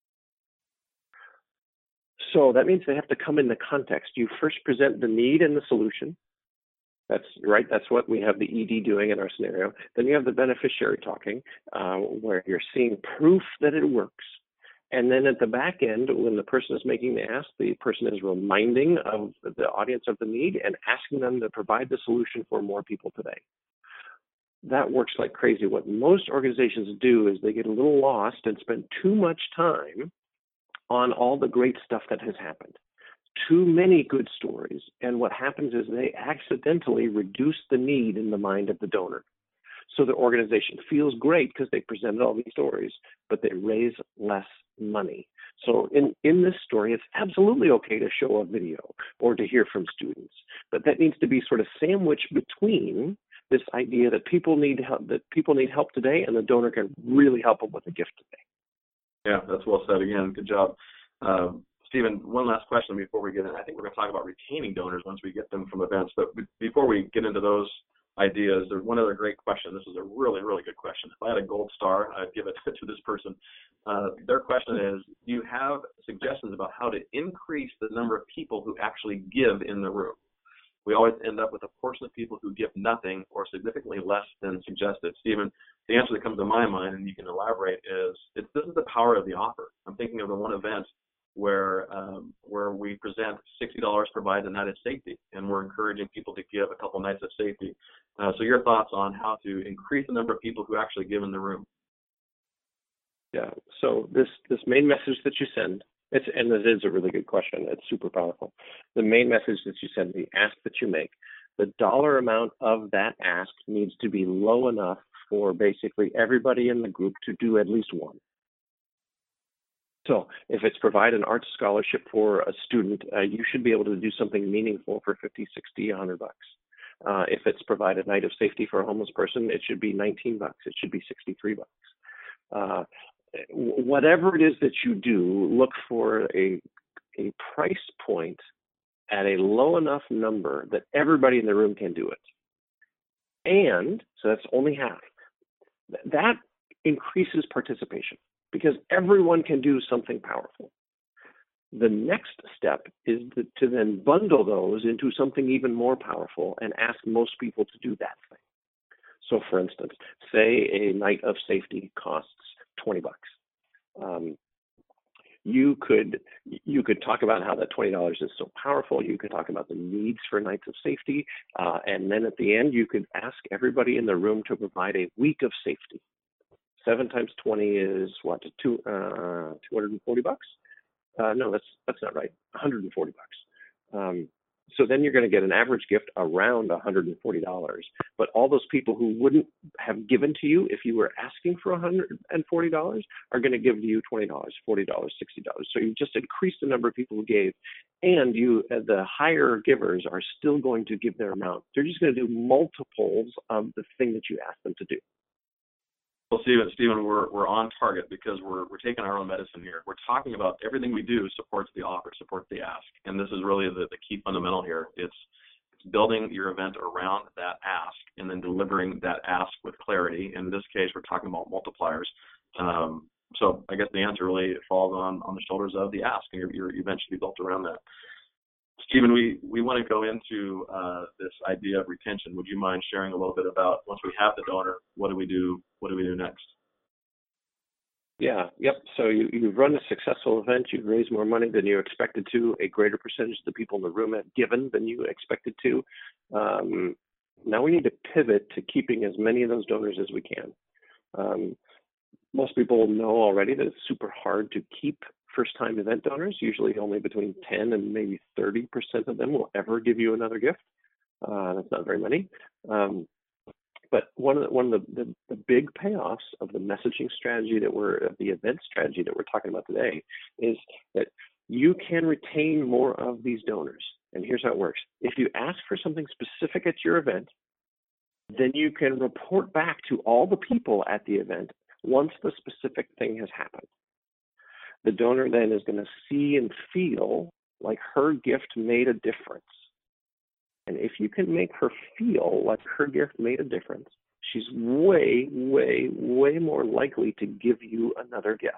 So that means they have to come in the context. You first present the need and the solution. That's right. That's what we have the E D doing in our scenario. Then you have the beneficiary talking, uh, where you're seeing proof that it works. And then at the back end, when the person is making the ask, the person is reminding of the audience of the need and asking them to provide the solution for more people today. That works like crazy. What most organizations do is they get a little lost and spend too much time on all the great stuff that has happened. Too many good stories, and what happens is they accidentally reduce the need in the mind of the donor. So the organization feels great because they presented all these stories, but they raise less money. So in, in this story, it's absolutely okay to show a video or to hear from students, but that needs to be sort of sandwiched between this idea that people need help, that people need help today, and the donor can really help them with a gift today. Yeah, that's well said. Again, good job. Um, Stephen, one last question before we get in. I think we're going to talk about retaining donors once we get them from events. But before we get into those ideas, there's one other great question. This is a really, really good question. If I had a gold star, I'd give it to this person. Uh, their question is, do you have suggestions about how to increase the number of people who actually give in the room? We always end up with a portion of people who give nothing or significantly less than suggested. Stephen, the answer that comes to my mind, and you can elaborate, is it's, this is the power of the offer. I'm thinking of the one event where um, where we present sixty dollars provides a night of safety, and we're encouraging people to give a couple nights of safety. Uh, so your thoughts on how to increase the number of people who actually give in the room? Yeah, so this, this main message that you send, it's, and it is a really good question, it's super powerful. The main message that you send, the ask that you make, the dollar amount of that ask needs to be low enough for basically everybody in the group to do at least one. So if it's provide an arts scholarship for a student, uh, you should be able to do something meaningful for fifty, sixty, a hundred bucks. Uh, if it's provide a night of safety for a homeless person, it should be nineteen bucks. It should be sixty-three bucks. Uh, whatever it is that you do, look for a, a price point at a low enough number that everybody in the room can do it. And, so that's only half. That increases participation because everyone can do something powerful. The next step is to then bundle those into something even more powerful and ask most people to do that thing. So for instance, say a night of safety costs twenty bucks. Um, you could you could talk about how that twenty dollars is so powerful. You could talk about the needs for nights of safety. Uh, and then at the end, you could ask everybody in the room to provide a week of safety. Seven times twenty is what, two, uh, two hundred forty bucks? Uh, no, that's that's not right, one hundred forty bucks. Um, So then you're going to get an average gift around one hundred forty dollars. But all those people who wouldn't have given to you if you were asking for one hundred forty dollars are going to give you twenty dollars, forty dollars, sixty dollars. So you just increased the number of people who gave, and you, uh, the higher givers are still going to give their amount. They're just going to do multiples of the thing that you asked them to do. Well, Stephen, Stephen, we're we're on target because we're we're taking our own medicine here. We're talking about everything we do supports the offer, supports the ask, and this is really the, the key fundamental here. It's it's building your event around that ask and then delivering that ask with clarity. In this case, we're talking about multipliers. Um, so I guess the answer really falls on on the shoulders of the ask, and your your event should be built around that. Stephen, we, we want to go into uh, this idea of retention. Would you mind sharing a little bit about once we have the donor, what do we do? What do we do next? Yeah, yep. So you, you've run a successful event. You've raised more money than you expected to. A greater percentage of the people in the room have given than you expected to. Um, now we need to pivot to keeping as many of those donors as we can. Um, most people know already that it's super hard to keep first-time event donors. Usually only between ten and maybe thirty percent of them will ever give you another gift. Uh, that's not very many. Um, but one of the, one of the, the, the big payoffs of the messaging strategy that we're, of the event strategy that we're talking about today is that you can retain more of these donors. And here's how it works. If you ask for something specific at your event, then you can report back to all the people at the event once the specific thing has happened. The donor then is going to see and feel like her gift made a difference. And if you can make her feel like her gift made a difference, she's way, way, way more likely to give you another gift.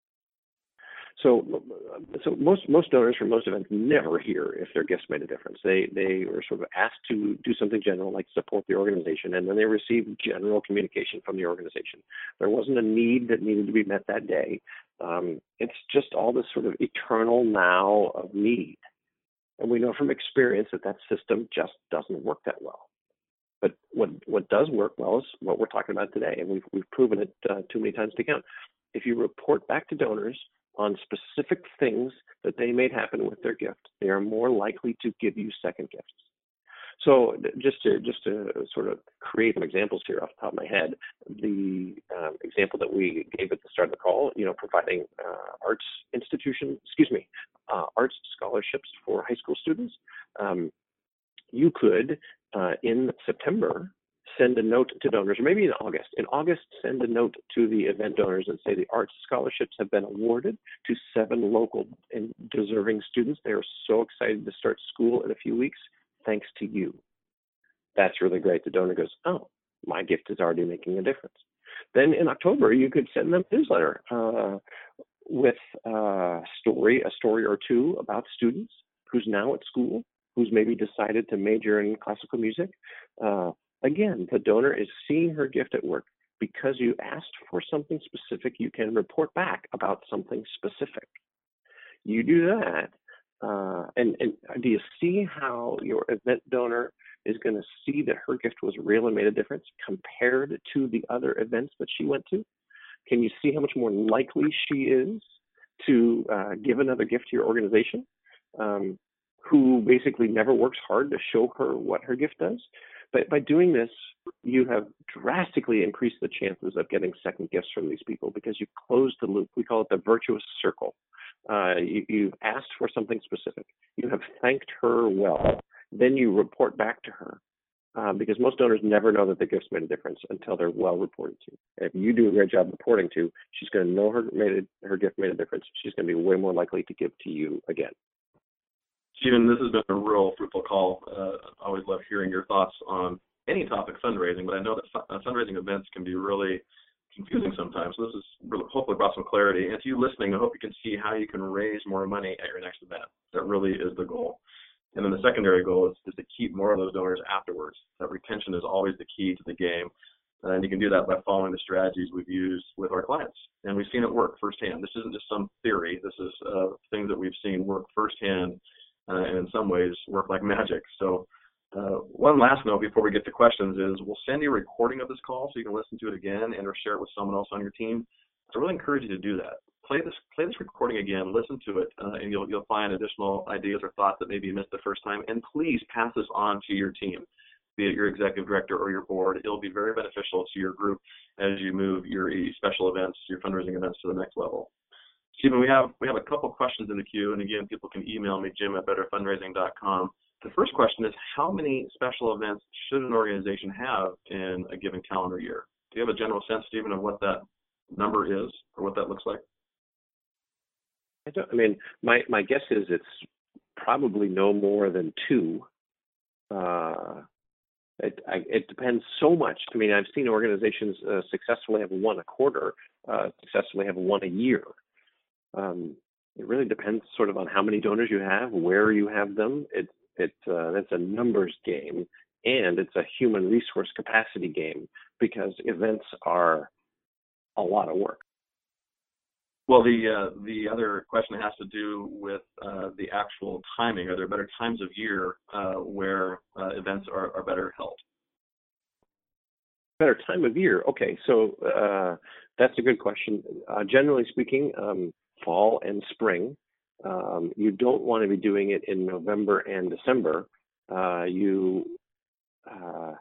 So, so most most donors from most events never hear if their gifts made a difference. They they are sort of asked to do something general, like support the organization, and then they receive general communication from the organization. There wasn't a need that needed to be met that day. Um, it's just all this sort of eternal now of need. And we know from experience that that system just doesn't work that well. But what what does work well is what we're talking about today, and we've we've proven it uh, too many times to count. If you report back to donors on specific things that they made happen with their gift, they are more likely to give you second gifts. So just to just to sort of create some examples here off the top of my head, the um, example that we gave at the start of the call, you know, providing uh, arts institution, excuse me, uh, arts scholarships for high school students. Um, you could, uh, in September, send a note to donors, or maybe in August. In August, send a note to the event donors and say the arts scholarships have been awarded to seven local and deserving students. They are so excited to start school in a few weeks, thanks to you. That's really great. The donor goes, oh, my gift is already making a difference. Then in October, you could send them a newsletter uh, with a story, a story or two about students who's now at school, who's maybe decided to major in classical music. Uh, Again, the donor is seeing her gift at work. Because you asked for something specific, you can report back about something specific. You do that, Uh, and, and do you see how your event donor is going to see that her gift was real and made a difference compared to the other events that she went to? Can you see how much more likely she is to uh, give another gift to your organization, um, who basically never works hard to show her what her gift does? But by doing this, you have drastically increased the chances of getting second gifts from these people because you closed the loop. We call it the virtuous circle. Uh, you, you've asked for something specific. You have thanked her well. Then you report back to her. Uh, because most donors never know that the gifts made a difference until they're well reported to. If you do a great job reporting to, she's going to know her made a, her gift made a difference. She's going to be way more likely to give to you again. Stephen, this has been a real fruitful call. Uh, I always love hearing your thoughts on any topic fundraising, but I know that fu- uh, fundraising events can be really confusing sometimes. So this has really hopefully brought some clarity. And to you listening, I hope you can see how you can raise more money at your next event. That really is the goal. And then the secondary goal is, is to keep more of those donors afterwards. That retention is always the key to the game. And you can do that by following the strategies we've used with our clients. And we've seen it work firsthand. This isn't just some theory. This is uh, things that we've seen work firsthand uh, and in some ways work like magic. So uh, one last note before we get to questions is we'll send you a recording of this call so you can listen to it again and or share it with someone else on your team. So I really encourage you to do that. Play this, play this recording again, listen to it, uh, and you'll, you'll find additional ideas or thoughts that maybe you missed the first time. And please pass this on to your team, be it your executive director or your board. It'll be very beneficial to your group as you move your special events, your fundraising events to the next level. Stephen, we have we have a couple questions in the queue, and again, people can email me, Jim at better fundraising dot com. The first question is, how many special events should an organization have in a given calendar year? Do you have a general sense, Stephen, of what that number is or what that looks like? I don't. I mean, my my guess is it's probably no more than two. Uh, it I, it depends so much. I mean, I've seen organizations uh, successfully have one a quarter, uh, successfully have one a year. Um, it really depends sort of on how many donors you have, where you have them. It it uh, that's a numbers game, and it's a human resource capacity game because events are a lot of work. Well, the uh, the other question has to do with uh, the actual timing. Are there better times of year uh, where uh, events are, are better held? Better time of year. Okay, so uh, that's a good question. Uh, generally speaking, um, fall and spring. Um, you don't want to be doing it in November and December. Uh, you uh,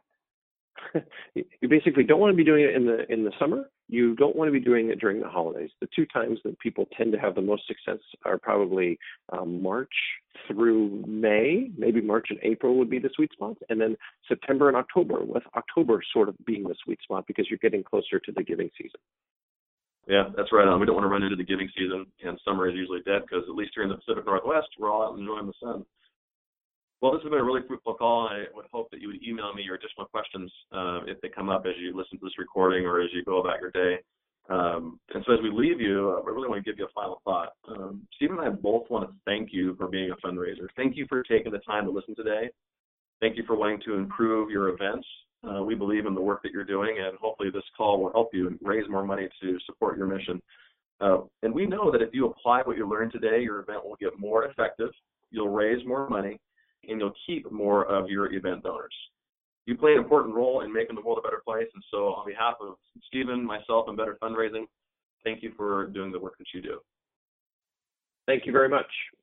you basically don't want to be doing it in the in the summer. You don't want to be doing it during the holidays. The two times that people tend to have the most success are probably um, March through May. Maybe March and April would be the sweet spots, and then September and October, with October sort of being the sweet spot because you're getting closer to the giving season. Yeah, that's right on. We don't want to run into the giving season, and summer is usually dead because at least here in the Pacific Northwest, we're all out enjoying the sun. Well, this has been a really fruitful call. I would hope that you would email me your additional questions uh, if they come up as you listen to this recording or as you go about your day. Um, and so as we leave you, uh, I really want to give you a final thought. Um, Stephen and I both want to thank you for being a fundraiser. Thank you for taking the time to listen today. Thank you for wanting to improve your events. Uh, we believe in the work that you're doing, and hopefully this call will help you raise more money to support your mission. Uh, and we know that if you apply what you learned today, your event will get more effective, you'll raise more money, and you'll keep more of your event donors. You play an important role in making the world a better place, and so on behalf of Stephen, myself, and Better Fundraising, thank you for doing the work that you do. Thank you very much.